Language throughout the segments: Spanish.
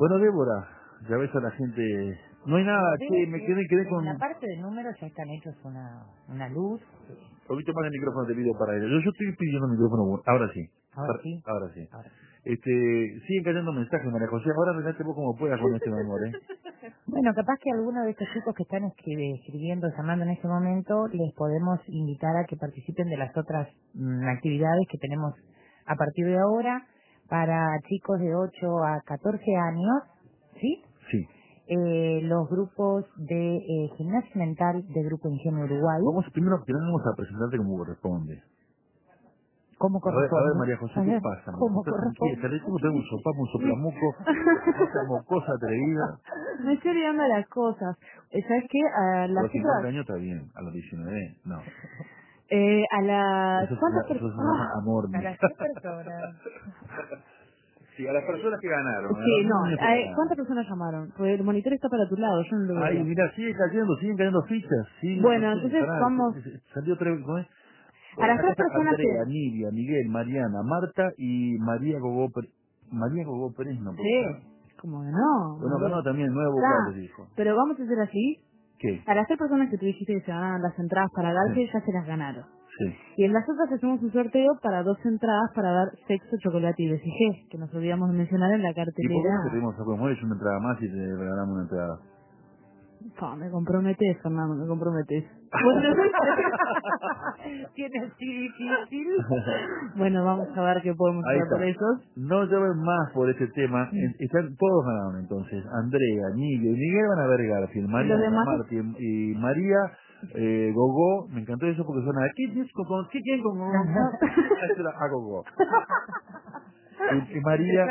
Bueno, Débora, ya ves a la gente... No hay nada, che, me quedé con... En la parte de números ya están hechos una luz. Un poquito más de micrófono te pido para ello. Yo estoy pidiendo micrófono, ahora sí. Ahora sí. Ahora sí. Ahora sí. Siguen cayendo mensajes, María José. Ahora arreglate vos como puedas con este mi amor, ¿eh? Bueno, capaz que algunos de estos chicos que están escribiendo, llamando en este momento, les podemos invitar a que participen de las otras actividades que tenemos a partir de ahora para chicos de 8 a 14 años, ¿sí? Sí. Los grupos de gimnasia mental de Grupo Ingenio Uruguay. Primero vamos a presentarte como corresponde. ¿Cómo A ver, corresponde? María José, A ¿qué ver, pasa? ¿cómo ¿Estás tranquila? corresponde? ¿Te como tengo un sopapo, un soplamuco? ¿Esa mocosa atrevida? Me estoy olvidando de las cosas. ¿Sabes qué? A A las los 50 otras... años está bien, a los 19, no. a las... ¿Cuántas Eso se personas? llama amor, ¿A mija. las qué personas? Sí, a las personas que ganaron, a Sí, los no. niños que ¿Cuántas ganaron. personas llamaron? Pues el monitor está para tu lado, yo no lo Ay, veo. mira, siguen cayendo fichas, sí, no Bueno, sé, entonces pará, vamos... salió otra vez, ¿cómo es? A las Acá tres está personas Andrea, que... Nidia, Miguel, Mariana, Marta y María Gogó Pérez, no puede ser. Sí, como que no, Bueno, María. ganó también, 9 vocales, dijo. Pero vamos a hacer así. ¿Qué? A las tres personas que tú dijiste que se ganaron las entradas para darse, Sí, ya se las ganaron. sí. Y en las otras hacemos un sorteo para 2 entradas para dar sexo, chocolate y BCG, que nos olvidamos de mencionar en la ¿Y por qué no cartelera. queremos sacar mueres una entrada más y te regalamos una entrada? Me comprometes, Fernando, me comprometes. ¿Tiene así difícil? Bueno, vamos a ver qué podemos Ahí hacer por está. esos. No llamen más por este tema. Están todos ganaron entonces. Andrea, Nidia y Miguel van a ver Garfield. Y los Mariana, demás, Martín y María, Gogó. Me encantó eso porque suena ¿qué quién con Gogó? Eso era a Gogó. Y María,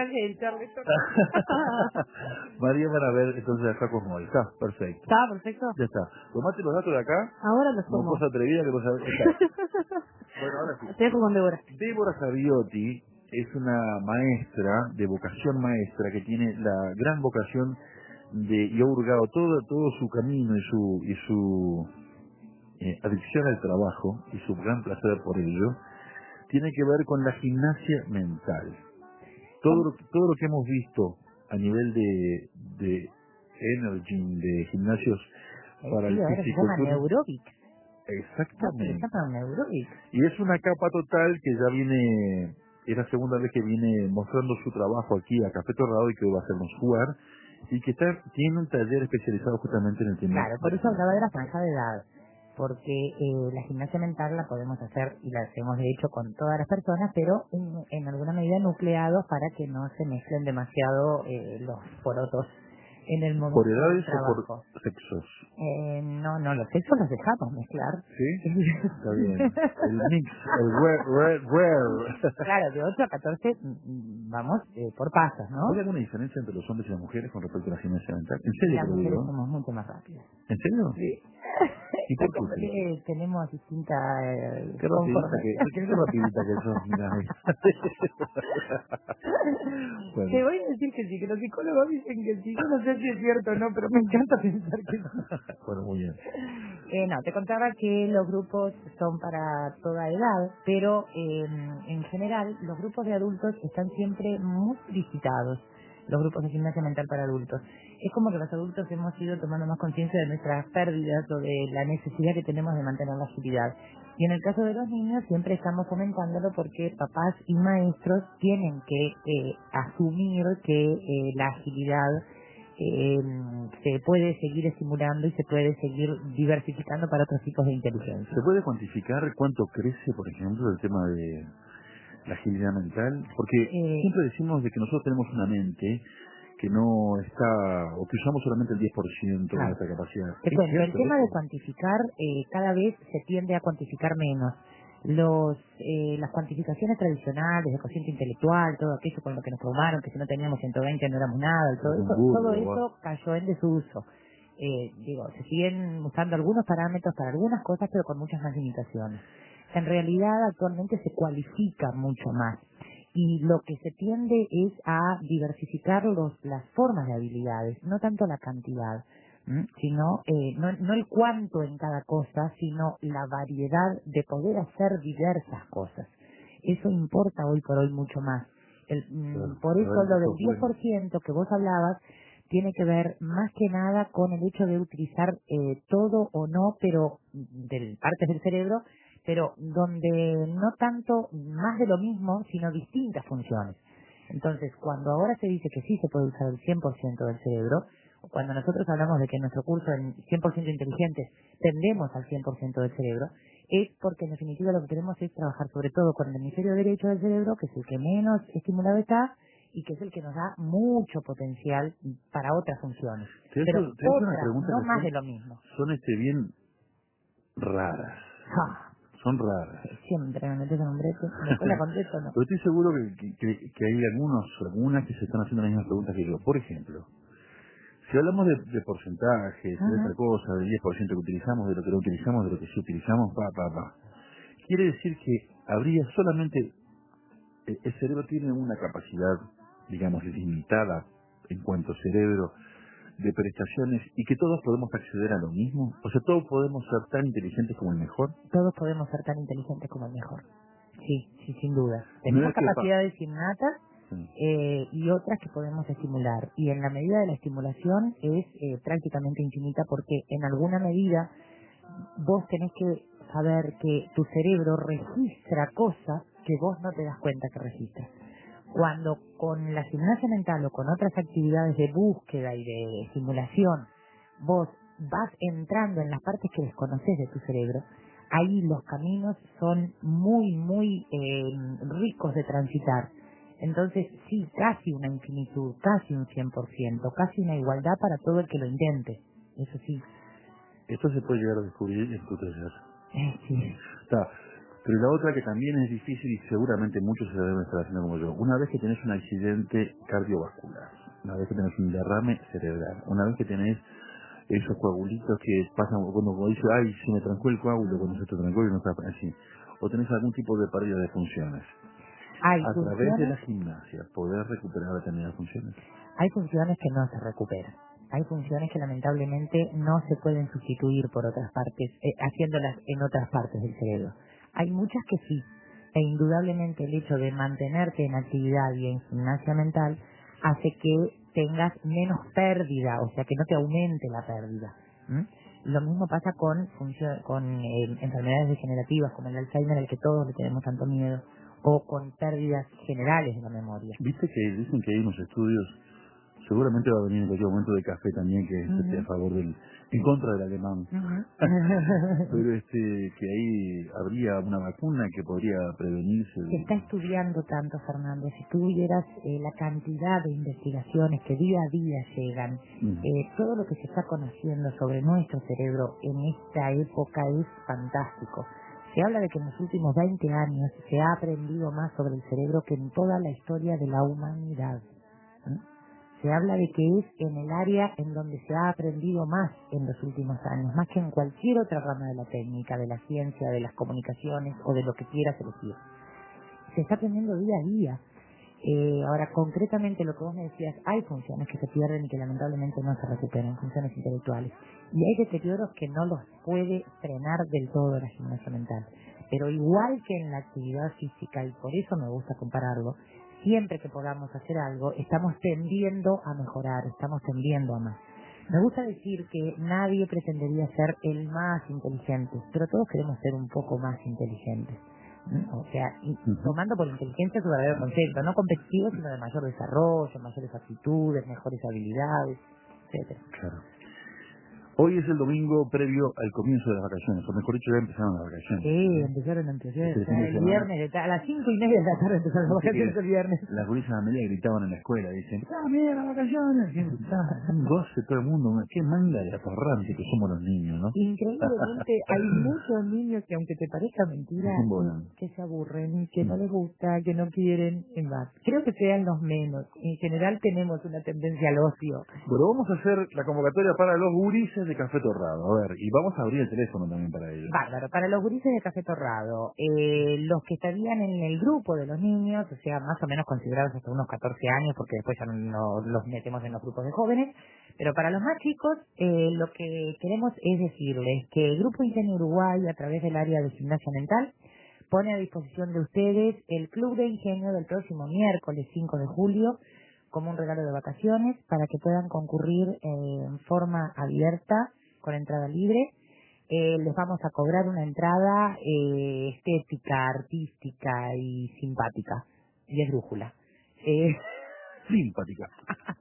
María van a ver entonces a Jaco Moy. Está, perfecto. ¿está perfecto? Ya está. Tomate los datos de acá. Ahora los Como tomo. cosa atrevida que no sabes. Está. Bueno, ahora sí. Te dejo con Débora. Débora Saviotti es una maestra, de vocación maestra, que tiene la gran vocación y ha hurgado todo su camino y su adicción al trabajo y su gran placer por ello, tiene que ver con la gimnasia mental. Todo lo que hemos visto a nivel de energy, de gimnasios para Sí, el ahora se llama fisiculturismo. Neurobic. No, se Exactamente. llama Neurobic. Y es una capa total que ya viene, es la segunda vez que viene mostrando su trabajo aquí a Café Torrado y que hoy va a hacernos jugar, y que tiene un taller especializado justamente en el tema. Claro, por eso hablaba de la franja de edad. Porque la gimnasia mental la podemos hacer y la hacemos de hecho con todas las personas, pero en alguna medida nucleados para que no se mezclen demasiado los porotos en el ¿Por momento del edades o por trabajo. sexos? No, los sexos los dejamos mezclar. ¿Sí? Está bien. El mix, el rare. Claro, de 8 a 14 vamos por pasos, ¿no? ¿Hay alguna diferencia entre los hombres y las mujeres con respecto a la gimnasia mental? ¿En Y serio las te lo mujeres digo? somos mucho más rápidas. ¿En serio? Sí. ¿Y por qué crees? Porque tenemos distintas Qué rapidita que sos, mirá. Bueno. Te voy a decir que sí, que los psicólogos dicen que sí. Yo no sé si es cierto o no, pero me encanta pensar que sí. Bueno, muy bien. No, te contaba que los grupos son para toda edad, pero en general los grupos de adultos están siempre muy visitados, los grupos de gimnasia mental para adultos. Es como que los adultos hemos ido tomando más conciencia de nuestras pérdidas o de la necesidad que tenemos de mantener la agilidad. Y en el caso de los niños siempre estamos fomentándolo porque papás y maestros tienen que asumir que la agilidad se puede seguir estimulando y se puede seguir diversificando para otros tipos de inteligencia. ¿Se puede cuantificar cuánto crece, por ejemplo, el tema de la agilidad mental? Porque siempre decimos de que nosotros tenemos una mente que no está, o que usamos solamente el 10% de Claro. nuestra capacidad. Te ¿Es cuento, el cierto tema de eso? cuantificar cada vez se tiende a cuantificar menos. Las cuantificaciones tradicionales de cociente intelectual, todo aquello con lo que nos formaron, que si no teníamos 120 no éramos nada, todo eso cayó en desuso. Se siguen usando algunos parámetros para algunas cosas, pero con muchas más limitaciones. En realidad, actualmente se cualifica mucho más. Y lo que se tiende es a diversificar las formas de habilidades, no tanto la cantidad, sino no el cuánto en cada cosa, sino la variedad de poder hacer diversas cosas. Eso importa hoy por hoy mucho más. Por eso lo del 10% que vos hablabas tiene que ver más que nada con el hecho de utilizar todo o no, pero de partes del cerebro, pero donde no tanto más de lo mismo, sino distintas funciones. Entonces, cuando ahora se dice que sí se puede usar el 100% del cerebro, o cuando nosotros hablamos de que en nuestro curso en 100% inteligentes tendemos al 100% del cerebro, es porque en definitiva lo que queremos es trabajar sobre todo con el hemisferio derecho del cerebro, que es el que menos estimulado está, y que es el que nos da mucho potencial para otras funciones. Pero otras, no más de lo mismo. Son bien raras. Son raras. Siempre me metes en un brete, después la contesto, ¿no? Pero estoy seguro que hay algunas que se están haciendo las mismas preguntas que yo. Por ejemplo, si hablamos de porcentajes, de otra cosa, del 10% que utilizamos, de lo que no utilizamos, de lo que sí utilizamos, quiere decir que habría solamente... El cerebro tiene una capacidad, digamos, limitada en cuanto a cerebro, de prestaciones, y que todos podemos acceder a lo mismo. O sea, todos podemos ser tan inteligentes como el mejor. Todos podemos ser tan inteligentes como el mejor. Sí, sin duda. Tenemos capacidades innatas y otras que podemos estimular. Y en la medida de la estimulación es prácticamente infinita, porque en alguna medida vos tenés que saber que tu cerebro registra cosas que vos no te das cuenta que registra. Cuando con la gimnasia mental o con otras actividades de búsqueda y de estimulación vos vas entrando en las partes que desconoces de tu cerebro, ahí los caminos son muy, muy ricos de transitar. Entonces, sí, casi una infinitud, casi un 100%, casi una igualdad para todo el que lo intente. Eso sí. Esto se puede llegar a descubrir en tu taller. Sí. Pero la otra que también es difícil y seguramente muchos se deben estar haciendo como yo. Una vez que tenés un accidente cardiovascular, una vez que tenés un derrame cerebral, una vez que tenés esos coagulitos que pasan cuando dice, ay, se me trancó el coágulo, cuando se te trancó y no está así, o tenés algún tipo de pérdida de funciones. A través de la gimnasia, ¿poder recuperar determinadas funciones? Hay funciones que no se recuperan. Hay funciones que lamentablemente no se pueden sustituir por otras partes, haciéndolas en otras partes del cerebro. Hay muchas que sí, e indudablemente el hecho de mantenerte en actividad y en gimnasia mental hace que tengas menos pérdida, o sea, que no te aumente la pérdida. Lo mismo pasa con enfermedades degenerativas como el Alzheimer, al que todos le tenemos tanto miedo, o con pérdidas generales de la memoria. Viste que dicen que hay unos estudios, seguramente va a venir en cualquier momento de café también, que esté a favor en contra del alemán. Pero que ahí habría una vacuna que podría prevenirse. Se está estudiando tanto, Fernando. Si tú vieras la cantidad de investigaciones que día a día llegan, todo lo que se está conociendo sobre nuestro cerebro en esta época es fantástico. Se habla de que en los últimos 20 años se ha aprendido más sobre el cerebro que en toda la historia de la humanidad. Se habla de que es en el área en donde se ha aprendido más en los últimos años, más que en cualquier otra rama de la técnica, de la ciencia, de las comunicaciones o de lo que quieras elegir. Se está aprendiendo día a día. Ahora, concretamente lo que vos me decías, hay funciones que se pierden y que lamentablemente no se recuperan, funciones intelectuales. Y hay deterioros que no los puede frenar del todo la gimnasia mental. Pero igual que en la actividad física, y por eso me gusta compararlo, siempre que podamos hacer algo, estamos tendiendo a mejorar, estamos tendiendo a más. Me gusta decir que nadie pretendería ser el más inteligente, pero todos queremos ser un poco más inteligentes. O sea, tomando por inteligencia su verdadero concepto, no competitivo, sino de mayor desarrollo, mayores aptitudes, mejores habilidades, etcétera. Claro. Hoy es el domingo previo al comienzo de las vacaciones, o mejor dicho, ya empezaron las vacaciones. Sí, empezaron anteayer, el viernes, a las 5:30 de la tarde empezaron las vacaciones el viernes. Las gurisas a media gritaban en la escuela, dicen, mira las vacaciones, un goce todo el mundo, qué manga de atorrante que somos los niños, ¿no? Increíblemente, hay muchos niños que, aunque te parezca mentira, que se aburren, que no les gusta, que no quieren, en más. Creo que sean los menos. En general tenemos una tendencia al ocio. Bueno, vamos a hacer la convocatoria para los gurises de Café Torrado, a ver, y vamos a abrir el teléfono también para ellos. Bárbaro, para los gurises de Café Torrado, los que estarían en el grupo de los niños, o sea, más o menos considerados hasta unos 14 años, porque después ya no los metemos en los grupos de jóvenes, pero para los más chicos, lo que queremos es decirles que el Grupo Ingenio Uruguay, a través del área de gimnasia mental, pone a disposición de ustedes el Club de Ingenio del próximo miércoles 5 de julio como un regalo de vacaciones para que puedan concurrir en forma abierta con entrada libre. Les vamos a cobrar una entrada estética, artística y simpática. Y es brújula. Simpática.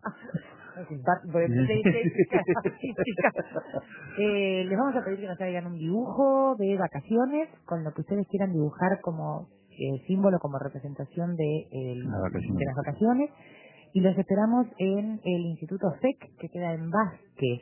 Les vamos a pedir que nos traigan un dibujo de vacaciones con lo que ustedes quieran dibujar como símbolo, como representación de las vacaciones. Y los esperamos en el Instituto FEC, que queda en Vázquez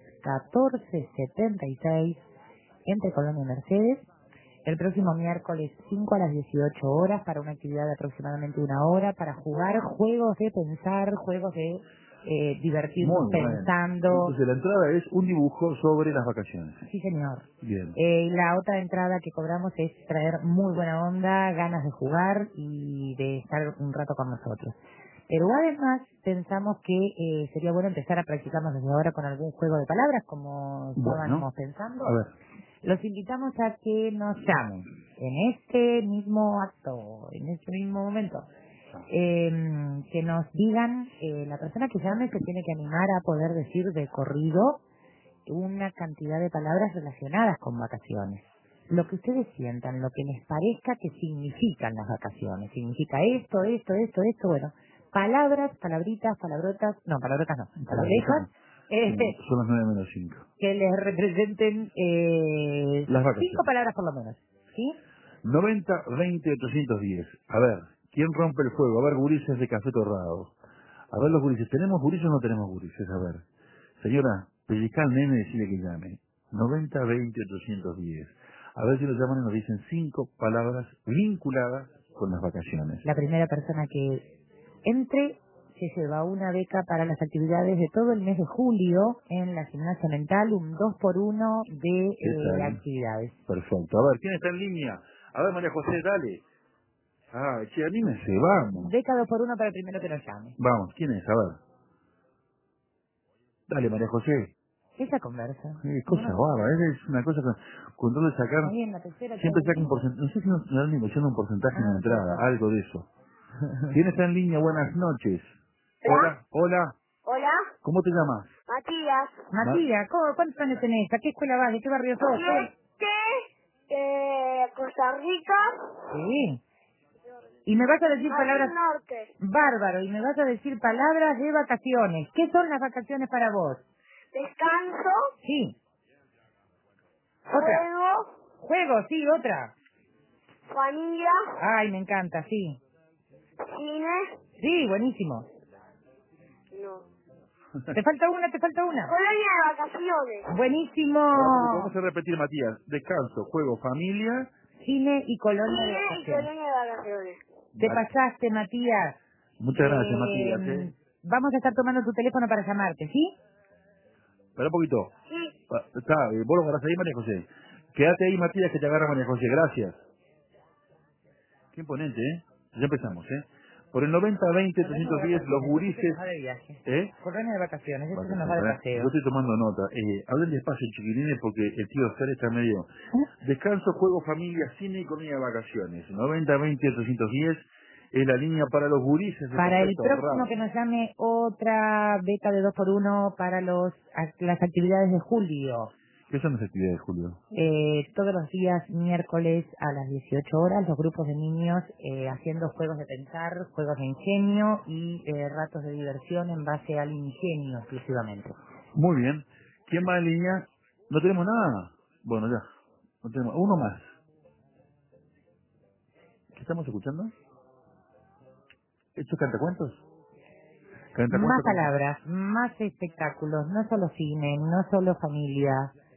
1476, entre Colón y Mercedes, el próximo miércoles 5 a las 18 horas para una actividad de aproximadamente 1 hora para jugar juegos de pensar, juegos de divertirnos pensando. Entonces la entrada es un dibujo sobre las vacaciones. Sí, señor. Bien. La otra entrada que cobramos es traer muy buena onda, ganas de jugar y de estar un rato con nosotros. Pero además pensamos que sería bueno empezar a practicarnos desde ahora con algún juego de palabras, como estábamos pensando. A ver. Los invitamos a que nos llamen en este mismo acto, en este mismo momento. Que nos digan, la persona que llame se tiene que animar a poder decir de corrido una cantidad de palabras relacionadas con vacaciones. Lo que ustedes sientan, lo que les parezca que significan las vacaciones. Significa esto, bueno. Palabras, palabritas, palabrotas, no, palabrotas no, palabrejas. Son las 9:05. Que les representen las vacaciones. 5 palabras por lo menos, ¿sí? 90, 20, 810. A ver, ¿quién rompe el fuego? A ver, gurises de Café Torrado. A ver, los gurises. ¿Tenemos gurises o no tenemos gurises? A ver. Señora, pellizca al nene y decirle que llame. 90, 20, 810. A ver si lo llaman y nos dicen 5 palabras vinculadas con las vacaciones. La primera persona que entre se lleva una beca para las actividades de todo el mes de julio en la Gimnasia Mental, un 2x1 de actividades. Perfecto. A ver, ¿quién está en línea? A ver, María José, dale. Ah, che, anímense, vamos. Beca 2x1 para el primero que nos llame. Vamos, ¿quién es? A ver. Dale, María José. Esa conversa. Cosa bárbara, es una cosa con todo de sacar. Siempre saca un porcentaje, no sé si nos dan un porcentaje en la entrada, algo de eso. ¿Quién está en línea? Buenas noches. Hola. Hola. ¿Cómo te llamas? Matías. Matías, ¿cuántos años tenés? ¿A qué escuela vas? ¿De qué barrio sos? Costa Rica. Sí. Y me vas a decir palabras... Norte. Bárbaro, y me vas a decir palabras de vacaciones. ¿Qué son las vacaciones para vos? Descanso. Sí. Otra. Juego, sí, otra. Familia. Ay, me encanta, sí. Cine. Sí, buenísimo. No. ¿Te falta una? Colonia de vacaciones. Buenísimo. Vamos a repetir, Matías. Descanso, juego, familia. Cine y colonia de vacaciones. Te pasaste, Matías. Muchas gracias, Matías. Vamos a estar tomando tu teléfono para llamarte, ¿sí? Espera un poquito. Sí. Está, vos lo agarrás ahí, María José. Quédate ahí, Matías, que te agarra María José. Gracias. Qué imponente, ¿eh? Ya empezamos, ¿eh? Por el 90, 20, 310, los gurises... Colonia de vacaciones, esto se nos va de paseo. Yo estoy tomando nota. Hablen despacio, chiquilines, porque el tío Fer está medio... Descanso, juego, familia, cine y comida de vacaciones. 90, 20, 310 es la línea para los gurises. Para el próximo que nos llame, otra beca de 2x1 para las actividades de julio. ¿Qué son las actividades, Julio? Todos los días, miércoles a las 18 horas, los grupos de niños haciendo juegos de pensar, juegos de ingenio y ratos de diversión en base al ingenio exclusivamente. Muy bien. ¿Quién va en línea? ¿No tenemos nada? Bueno, ya. No tenemos. Uno más. ¿Qué estamos escuchando? ¿Estos cantacuentos? Más palabras, más espectáculos, no solo cine, no solo familia.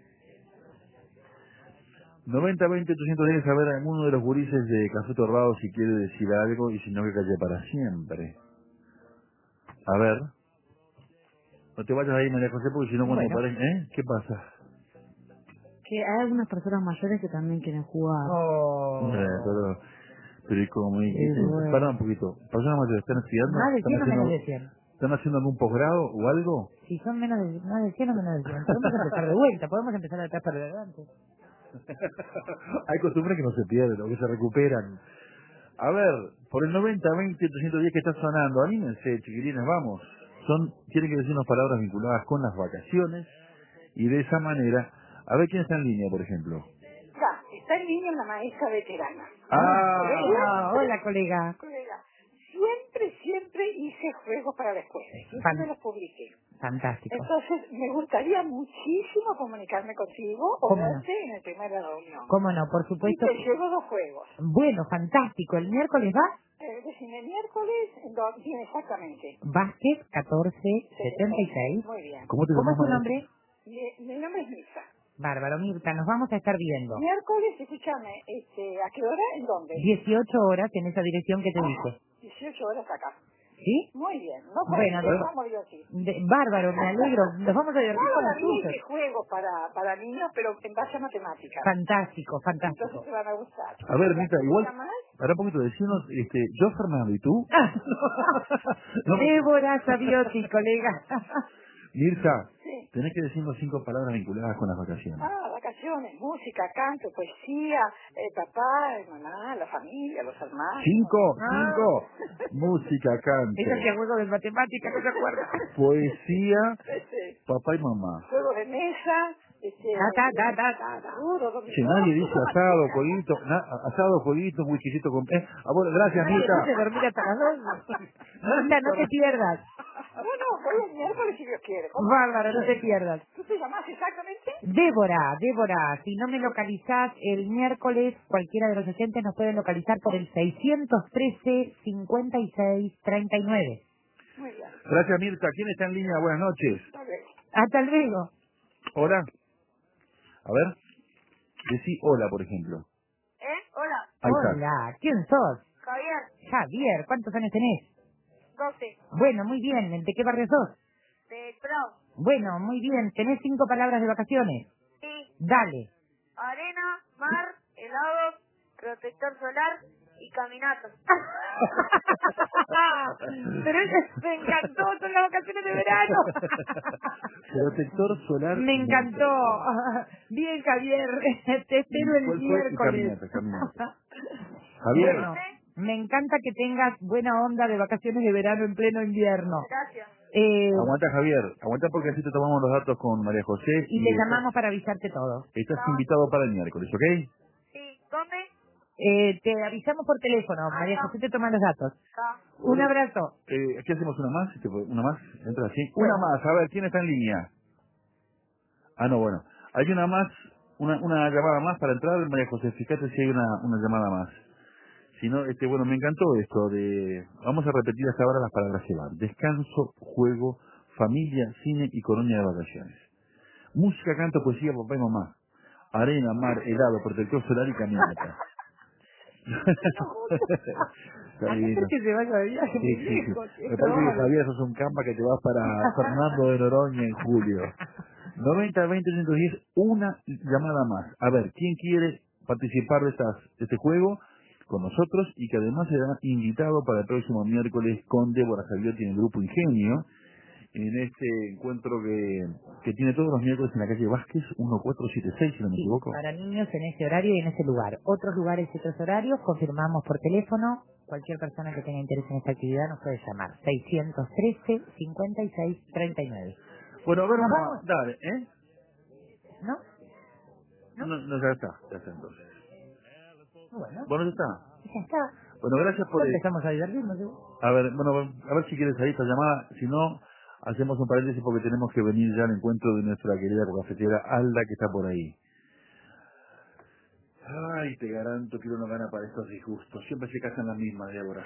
90, 20, 810, a ver a alguno de los gurises de Café Torrado si quiere decir algo y si no que calle para siempre. A ver. No te vayas ahí, María José, porque si no cuando paren... ¿Qué pasa? Que hay algunas personas mayores que también quieren jugar. Pero ¿y cómo? Pará un poquito. ¿Personas mayores están estudiando? Más de 100 o menos de 100. ¿Están haciendo algún posgrado o algo? Si son más de 100 o menos de 100. Podemos empezar de vuelta, podemos empezar de atrás para adelante. Hay costumbres que no se pierden o que se recuperan. A ver, por el 90-20-310 que está sonando, anímense, chiquilines, vamos. Tienen que decirnos palabras vinculadas con las vacaciones y de esa manera, a ver quién está en línea, por ejemplo. Está en línea una maestra veterana. Hola, colega. Siempre hice juegos para la escuela. Inclusive los publiqué. Fantástico. Entonces, me gustaría muchísimo comunicarme contigo o verte en el primer reunión. ¿Cómo no? Por supuesto. Y te llevo 2 juegos. Bueno, fantástico. ¿El miércoles va? Decime, miércoles, bien, exactamente. Vázquez 1476. Muy bien. ¿Cómo es tu nombre? Mi nombre es Mirta. Bárbaro, Mirta, nos vamos a estar viendo. Miércoles, escúchame, ¿a qué hora? ¿En dónde? 18 horas en esa dirección que te dije. 18 horas acá. ¿Sí? Muy bien. No bueno, aquí. Bárbaro, me alegro. Nos vamos a divertir con los tuyos. Hice juegos para niños, pero en base a matemáticas. Fantástico. Entonces te van a gustar. A ver, Mirta, igual, para un poquito decirnos, yo, Fernando, ¿y tú? Débora Saviotti, colega. Mirta, tenés que decirnos 5 palabras vinculadas con las vacaciones. Vacaciones, música, canto, poesía, papá, mamá, la familia, los hermanos. 5. Música, canto. Eso que juego de matemáticas, ¿no te acuerdas? Poesía, papá y mamá. Juegos de mesa, Si nadie dice asado, jueguito, whiskycito con... bueno, gracias, Mirta. Dormir hasta las 2. Mirta, no te pierdas. Bueno, hoy es miércoles si Dios quiere. Bárbaro, no te pierdas. ¿Tú te llamás exactamente? Débora, si no me localizás el miércoles, cualquiera de los oyentes nos puede localizar por el 613-56-39. Muy bien. Gracias, Mirta. ¿Quién está en línea? Buenas noches. Hasta luego. Hola. A ver. Decí hola, por ejemplo. Hola. Hola, ¿quién sos? Javier, ¿cuántos años tenés? 12. Bueno, muy bien. ¿De qué barrio sos? De Pro. Bueno, muy bien. ¿Tenés 5 palabras de vacaciones? Sí. Dale. Arena, mar, helado, protector solar y caminatas. Pero me encantó, son las vacaciones de verano. Protector solar. Me encantó. Bien, Javier. Te espero el miércoles. Caminata. Javier. Bueno, me encanta que tengas buena onda de vacaciones de verano en pleno invierno. Gracias. Aguanta, Javier. Aguanta porque así te tomamos los datos con María José. Y te llamamos para avisarte todo. Estás invitado para el miércoles, ¿ok? Sí. ¿Dónde? Te avisamos por teléfono. María José te toma los datos. Un abrazo. ¿Qué hacemos? ¿Una más? ¿Una más? ¿Entra así? Una más. A ver, ¿quién está en línea? No, bueno. Hay una más, una llamada más para entrar, María José. Fíjate si hay una llamada más. Si no, bueno, me encantó esto de... Vamos a repetir hasta ahora las palabras que van. Descanso, juego, familia, cine y colonia de vacaciones. Música, canto, poesía, papá y mamá. Arena, mar, helado, protector solar y caminata. Está lindo. Que se vaya de viaje, sí. Me parece que Javier sos un campa que te vas para Fernando de Noroña en julio. 90-20-110, una llamada más. A ver, ¿quién quiere participar de este juego con nosotros y que además será invitado para el próximo miércoles con Débora Saviotti en el Grupo Ingenio, en este encuentro que tiene todos los miércoles en la calle Vázquez 1476, si no me equivoco? Para niños en ese horario y en ese lugar. Otros lugares y otros horarios confirmamos por teléfono. Cualquier persona que tenga interés en esta actividad nos puede llamar. 613-56-39. Bueno, a ver, vamos. Dale, ¿eh? ¿No? No, ya está entonces. Bueno, ya está. Ya está. Bueno, gracias por... Empezamos a divertirnos. A ver, a ver si quieres ahí esta llamada. Si no, hacemos un paréntesis porque tenemos que venir ya al encuentro de nuestra querida cafetera Alda, que está por ahí. Ay, te garanto que uno no gana para estos disgustos. Siempre se casan las mismas, Débora.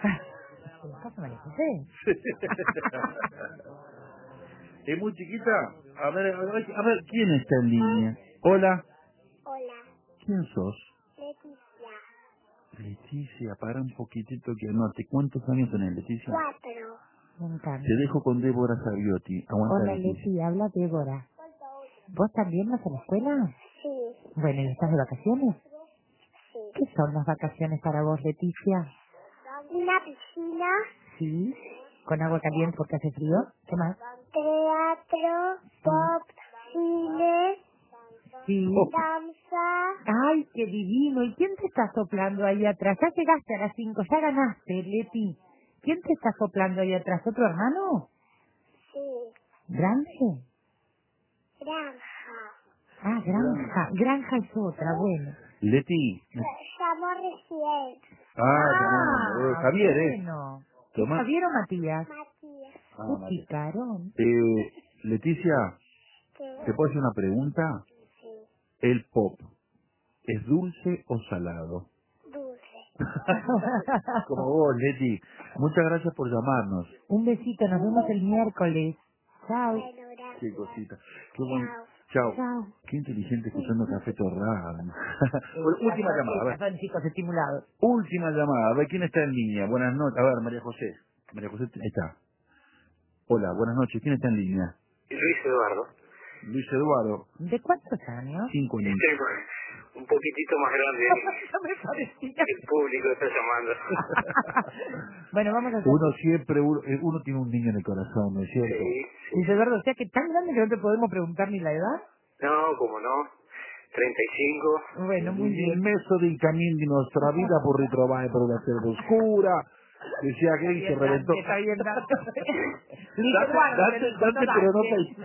¿Es muy chiquita? A ver, ¿quién está en línea? Hola. Hola. ¿Quién sos? Leticia. Leticia, para un poquitito que anote. ¿Cuántos años tenés, Leticia? 4. Me encanta. Te dejo con Débora Saviotti. Aguanta. Hola, Leti, habla Débora. ¿Vos también vas a la escuela? Sí. Bueno, ¿y estás de vacaciones? Sí. ¿Qué son las vacaciones para vos, Leticia? Una piscina. Sí. ¿Con agua caliente porque hace frío? ¿Qué más? Teatro. Pop. Cine. Sí. Danza. ¡Ay, qué divino! ¿Y quién te está soplando ahí atrás? Ya llegaste a las 5, ya ganaste, Leti. ¿Quién te está soplando ahí atrás? ¿Otro hermano? Sí. ¿Grande? Granja. Ah, Granja. Granja es otra, bueno. Leti. Llamó recién. Javier, bueno. ¿Es Tomá. Javier o Matías? Matías. Matías. Picarón. Leticia, ¿Qué? ¿te puedo hacer una pregunta? Sí. ¿El pop es dulce o salado? Dulce. Como vos, Leti. Muchas gracias por llamarnos. Un besito, nos vemos el miércoles. Chao. Bueno, gracias. Qué cosita. Qué buen... Chao. Chao. Chao. Qué inteligente escuchando Café Torrado. Última llamada. Son chicos estimulados. Última llamada. A ver, ¿quién está en línea? Buenas noches. A ver, María José. María José, ahí está. Hola, buenas noches. ¿Quién está en línea? Luis Eduardo. Luis Eduardo. ¿De cuántos años? 5 años. Un poquitito más grande. No me parecía. El público está llamando. Bueno, vamos a hacer. Uno tiene un niño en el corazón, ¿no es cierto? Sí, Luis Eduardo, o sea que tan grande que no te podemos preguntar ni la edad. No, como no. 35. Bueno, muy In bien. mezzo dei cammin di nostra vita può ritrovare per una selva oscura, che sia che se reventó. Está bien, Dante. Luis Dante, Eduardo, Dante, te Dante, pero no te...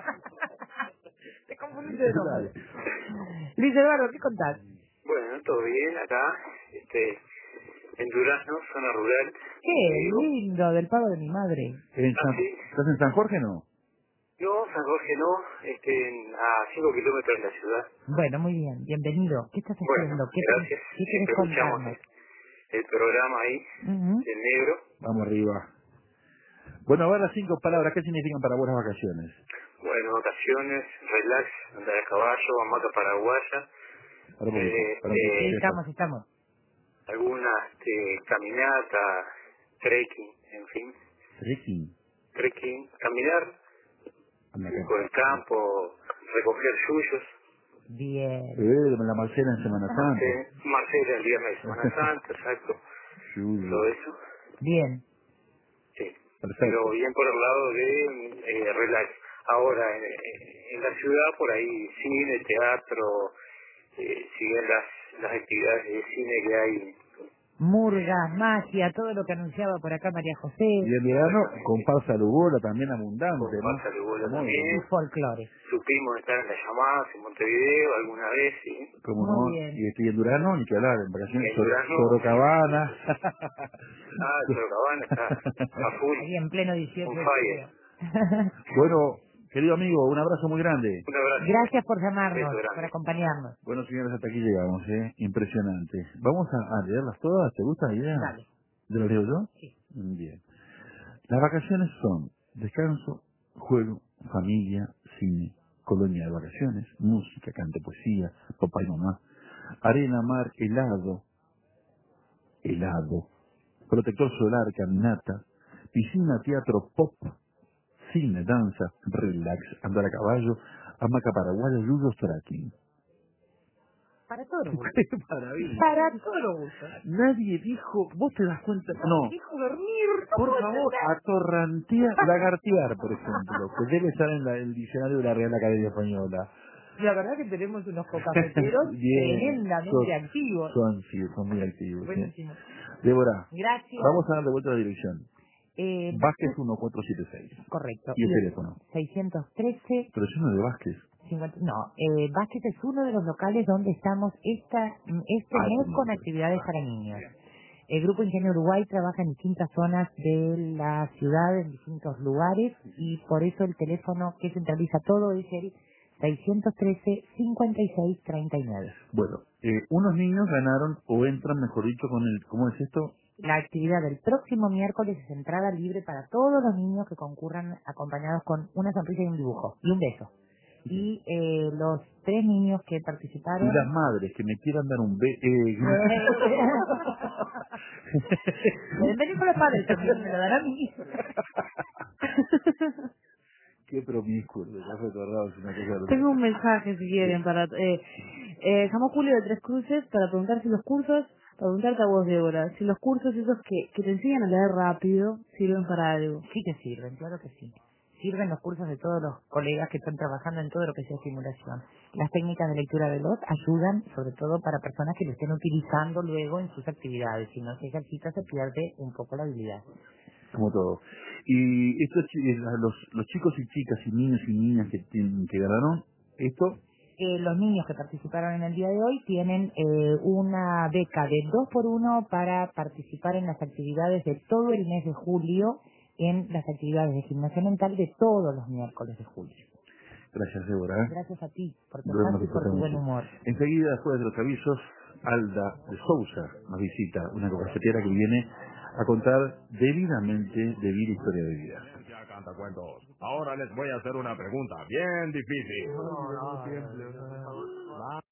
Te confundiste de nombre. Luis Eduardo, ¿qué contás? Bueno, todo bien acá. En Durazno, zona rural. Qué lindo, del pago de mi madre. Sí. ¿Estás en San Jorge, no? No, San Jorge no. A 5 kilómetros de la ciudad. Bueno, muy bien, bienvenido. ¿Qué estás Bueno, haciendo? ¿Qué gracias. quieres Siempre escuchamos contarnos? el programa ahí, Ujú. el negro. Vamos arriba. Bueno, a ver las 5 palabras, ¿qué significan para vos las vacaciones? Bueno, vacaciones, relax, andar a caballo, hamaca paraguaya. Para un poquito, para un poquito. Sí, estamos. Alguna caminata, trekking, en fin. Trekking. Caminar Anda acá. por el campo, recoger suyos. Bien. La Marcela en Semana Santa. Marcela el viernes de Semana Santa, exacto. Todo eso. Bien. Sí. Perfecto. Pero bien por el lado de relax. Ahora, en la ciudad, por ahí, cine, teatro, siguen las actividades de cine que hay. Murgas, magia, todo lo que anunciaba por acá María José. Y el verano, comparsa Lugola también abundante, ¿no? Pasa Lugola Muy también. Y folclore. Supimos estar en las llamadas en Montevideo alguna vez, sí. ¿Cómo Muy no? bien. Y estoy en Durano, ni que hablar, en vacaciones, En Durazno. Sorocabana. El Sorocabana está a full. Ahí en pleno 18 Un de fire. julio. Bueno, querido amigo, un abrazo muy grande. Un abrazo. Gracias por Beso llamarnos, grande. por acompañarnos. Bueno, señores, hasta aquí llegamos, ¿eh? Impresionante. Vamos a leerlas todas, ¿te gusta la idea? Dale. ¿Yo las leo yo? Sí. Bien. Las vacaciones son descanso, juego, familia, cine, colonia de vacaciones, música, canto, poesía, papá y mamá, arena, mar, helado, protector solar, caminata, piscina, teatro, pop, cine, danza, relax, andar a caballo, hamaca paraguaya, yuyos, trekking. Para todo el gusto. ¡Qué maravilla! Para todo el gusto. Nadie dijo, vos te das cuenta, no, Dijo dormir. por favor, atorrantear, lagartear, por ejemplo, que debe estar en el diccionario de la Real Academia Española. La verdad que tenemos unos cocafeteros Bien, tremendamente activos. son muy activos. ¿sí? Buenísimo. Débora, Gracias. vamos a dar de vuelta la dirección. Vázquez 1476. Correcto. Y el teléfono. 613. Pero es uno de Vázquez. Vázquez es uno de los locales donde estamos este mes con actividades para niños. El Grupo Ingenio Uruguay trabaja en distintas zonas de la ciudad, en distintos lugares, y por eso el teléfono que centraliza todo es el 613-5639. Bueno, unos niños ganaron, o entran, mejor dicho, con el, ¿cómo es esto? La actividad del próximo miércoles es entrada libre para todos los niños que concurran acompañados con una sonrisa y un dibujo, y un beso. Y los 3 niños que participaron... Y las madres que me quieran dar un beso... Pueden venir con los padres también, me lo dan a mí. Qué promiscuo, el café torrado es una cosa hermosa. Tengo un mensaje si quieren para... llamó Julio de Tres Cruces para preguntar si los cursos, para preguntarte a vos, Débora, si los cursos esos que te enseñan a leer rápido sirven para algo. Sí que sirven, claro que sí. sirven los cursos de todos los colegas que están trabajando en todo lo que sea simulación. Las técnicas de lectura veloz ayudan sobre todo para personas que lo estén utilizando luego en sus actividades. Si no se ejercita se pierde un poco la habilidad. Como todo. Y estos los chicos y chicas y niños y niñas que ganaron esto, los niños que participaron en el día de hoy tienen una beca de 2x1 para participar en las actividades de todo el mes de julio, en las actividades de gimnasia mental de todos los miércoles de julio. gracias Débora. Gracias a ti por tu Volvemos espacio y por tu buen mucho. humor. Enseguida, después de los avisos, Alda de Sousa nos visita, una cafetera que viene a contar debidamente de vida, historia de vida. Ya canta cuentos. Ahora les voy a hacer una pregunta bien difícil.